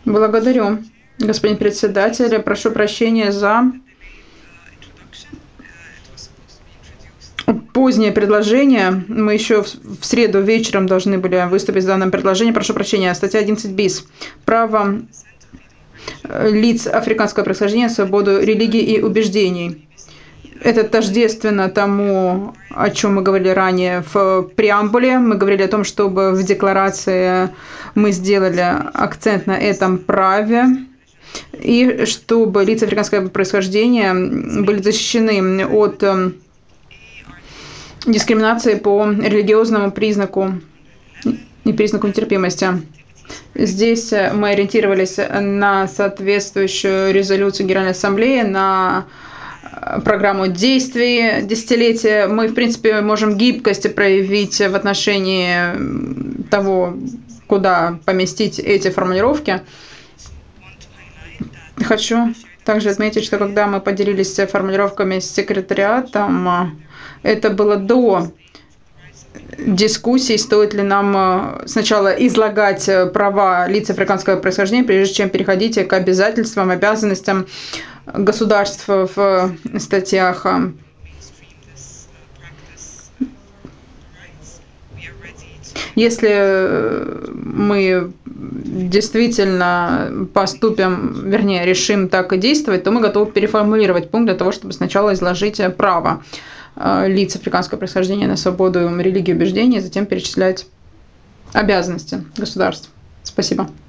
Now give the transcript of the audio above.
Благодарю, господин председатель. Прошу прощения за позднее предложение. Мы еще в среду вечером должны были выступить с данным предложением. Прошу прощения. Статья 11 bis. Право лиц африканского происхождения на свободу религии и убеждений. Это тождественно тому, о чем мы говорили ранее в преамбуле. Мы говорили о том, чтобы в декларации мы сделали акцент на этом праве, и чтобы лица африканского происхождения были защищены от дискриминации по религиозному признаку и признаку нетерпимости. Здесь мы ориентировались на соответствующую резолюцию Генеральной Ассамблеи, на программу действий десятилетия. Мы, в принципе, можем гибкость проявить в отношении того, куда поместить эти формулировки. Хочу также отметить, что когда мы поделились формулировками с секретариатом, это было до дискуссий, стоит ли нам сначала излагать права лиц африканского происхождения, прежде чем переходить к обязательствам, обязанностям государств в статьях. Если мы действительно поступим, вернее, решим так и действовать, то мы готовы переформулировать пункт для того, чтобы сначала изложить право лиц африканского происхождения на свободу религии и убеждений, затем перечислять обязанности государств. Спасибо.